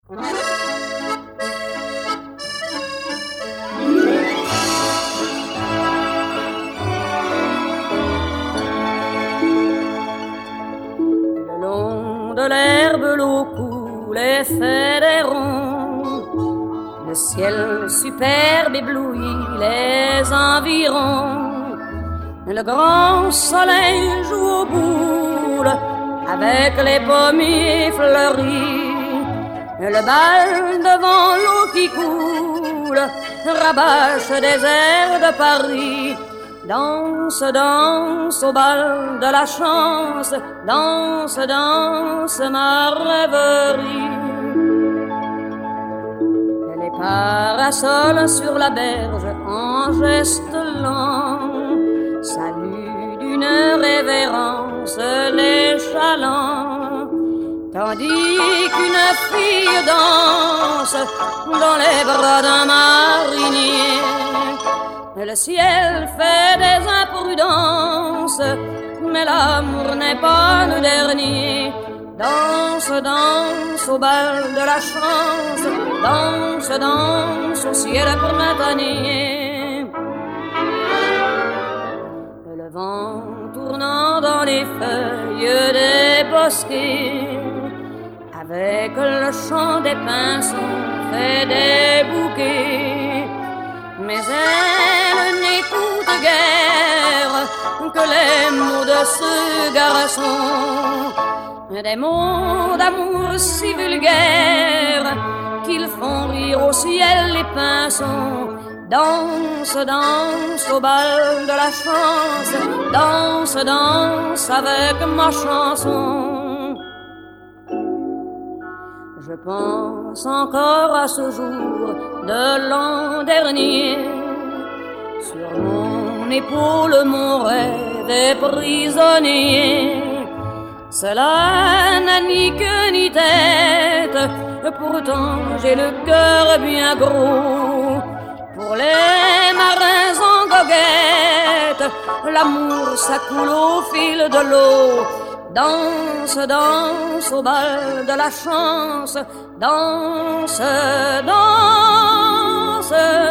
Le long de l'herbe, l'eau coule et fait des ronds. Le ciel superbe éblouit les environs. Le grand soleil joue aux boules avec les pommiers fleuris. Le bal devant l'eau qui coule rabâche des airs de Paris. Danse, danse au bal de la chance, danse, danse ma rêverie. Les parasols sur la berge en geste lent salut d'une révérence les chalands, tandis qu'une fille danse dans les bras d'un marinier. Le ciel fait des imprudences, mais l'amour n'est pas le dernier. Danse, danse au bal de la chance, danse, danse au ciel printanier. Le vent tournant dans les feuilles des bosquets, avec le chant des pinsons fait des bouquets. Mais elle n'écoute guère que les mots de ce garçon, des mots d'amour si vulgaires qu'ils font rire au ciel les pinsons. Danse, danse au bal de la chance, danse, danse avec ma chanson. Je pense encore à ce jour de l'an dernier. Sur mon épaule mon rêve est prisonnier. Cela n'a ni queue ni tête, pourtant j'ai le cœur bien gros. Pour les marins en goguette, l'amour ça coule au fil de l'eau. Danse, danse au bal de la chance, danse, danse.